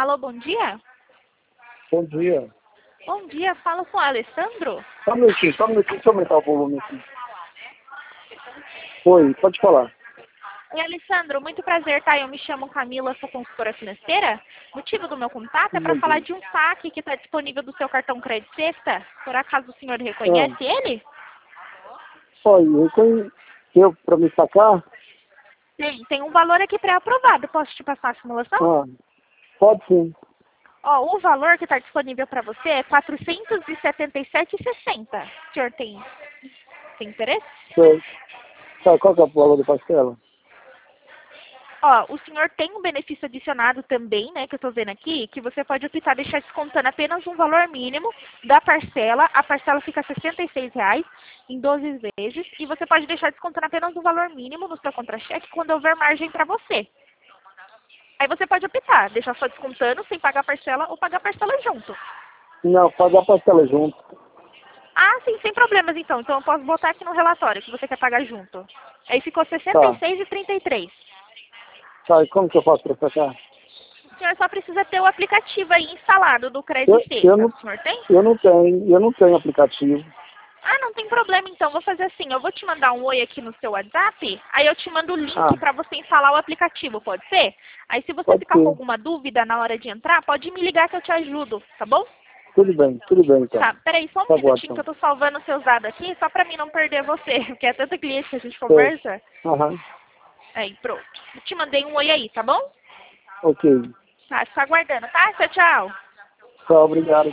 Alô, bom dia? Bom dia. Bom dia, falo com o Alessandro. Só um minutinho, deixa eu aumentar o volume aqui. Oi, pode falar. Oi, Alessandro, muito prazer, tá? Eu me chamo Camila, sou consultora financeira. O motivo do meu contato é para falar de um saque que está disponível do seu cartão Crédito Sexta. Por acaso o senhor reconhece ele? Olha, eu para me sacar? Tem um valor aqui pré-aprovado. Posso te passar a simulação? Pode sim. Ó, o valor que está disponível para você é R$ 477,60. O senhor tem interesse? Sei. Tá, qual que é o valor da parcela? Ó, o senhor tem um benefício adicionado também, né, que eu tô vendo aqui, que você pode optar deixar descontando apenas um valor mínimo da parcela. A parcela fica R$ 66,00 em 12 vezes. E você pode deixar descontando apenas um valor mínimo no seu contra-cheque quando houver margem para você. Aí você pode optar, deixar só descontando sem pagar a parcela ou pagar a parcela junto. Não, pagar a parcela junto. Ah, sim, sem problemas então. Então eu posso botar aqui no relatório que você quer pagar junto. Aí ficou R$ 66,33. Tá, e como que eu faço para sacar? O senhor só precisa ter o aplicativo aí instalado do Crédito Sexta. O senhor tem? Eu não tenho aplicativo. Ah, não tem problema então. Vou fazer assim, eu vou te mandar um oi aqui no seu WhatsApp, aí eu te mando o link para você instalar o aplicativo, pode ser? Aí se você ficar com alguma dúvida na hora de entrar, pode me ligar que eu te ajudo, tá bom? Tudo bem então. Tá, peraí, só um minutinho que eu tô salvando os seus dados aqui, só pra mim não perder você, porque é tanta cliente que a gente conversa. Aí, pronto. Eu te mandei um oi aí, tá bom? Ok. Tá, fica aguardando, tá? Tchau, tchau. Tchau, obrigado.